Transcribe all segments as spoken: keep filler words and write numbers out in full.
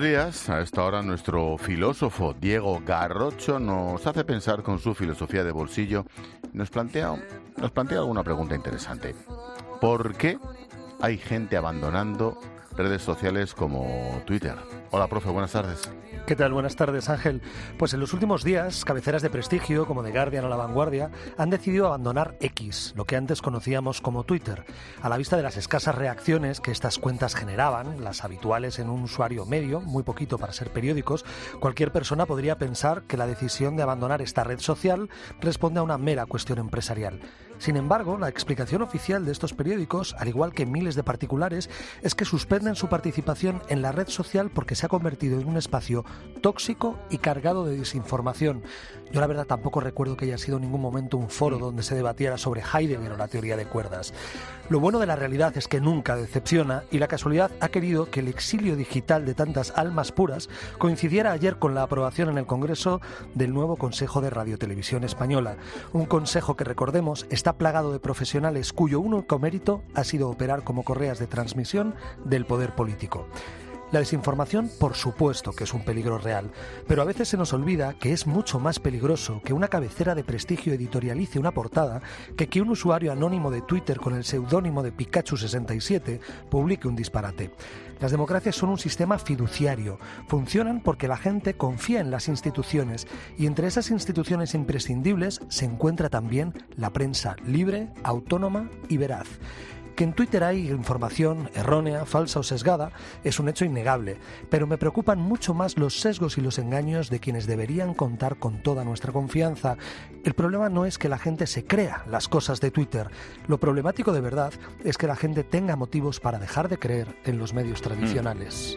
días, a esta hora, nuestro filósofo Diego Garrocho nos hace pensar con su filosofía de bolsillo. Nos plantea, nos plantea alguna pregunta interesante. ¿Por qué hay gente abandonando redes sociales como Twitter? Hola, profe, buenas tardes. ¿Qué tal? Buenas tardes, Ángel. Pues en los últimos días, cabeceras de prestigio como The Guardian o La Vanguardia han decidido abandonar X, lo que antes conocíamos como Twitter. A la vista de las escasas reacciones que estas cuentas generaban, las habituales en un usuario medio, muy poquito para ser periódicos, cualquier persona podría pensar que la decisión de abandonar esta red social responde a una mera cuestión empresarial. Sin embargo, la explicación oficial de estos periódicos, al igual que miles de particulares, es que suspenden su participación en la red social porque se ha convertido en un espacio tóxico y cargado de desinformación. Yo la verdad tampoco recuerdo que haya sido en ningún momento un foro donde se debatiera sobre Heidegger o la teoría de cuerdas. Lo bueno de la realidad es que nunca decepciona y la casualidad ha querido que el exilio digital de tantas almas puras coincidiera ayer con la aprobación en el Congreso del nuevo Consejo de Radiotelevisión Española. Un consejo que, recordemos, está plagado de profesionales cuyo único mérito ha sido operar como correas de transmisión del poder político. La desinformación, por supuesto que es un peligro real, pero a veces se nos olvida que es mucho más peligroso que una cabecera de prestigio editorialice una portada que que un usuario anónimo de Twitter con el seudónimo de Pikachu sesenta y siete publique un disparate. Las democracias son un sistema fiduciario, funcionan porque la gente confía en las instituciones y entre esas instituciones imprescindibles se encuentra también la prensa libre, autónoma y veraz. Que en Twitter hay información errónea, falsa o sesgada es un hecho innegable, pero me preocupan mucho más los sesgos y los engaños de quienes deberían contar con toda nuestra confianza. El problema no es que la gente se crea las cosas de Twitter. Lo problemático de verdad es que la gente tenga motivos para dejar de creer en los medios tradicionales.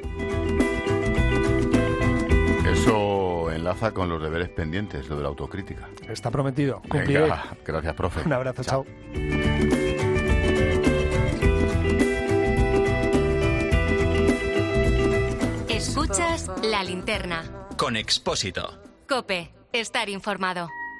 Eso enlaza con los deberes pendientes, lo de la autocrítica. Está prometido. Cumpliré. Venga, gracias, profe. Un abrazo, chao. chao. Escuchas La Linterna. Con Expósito. COPE. Estar informado.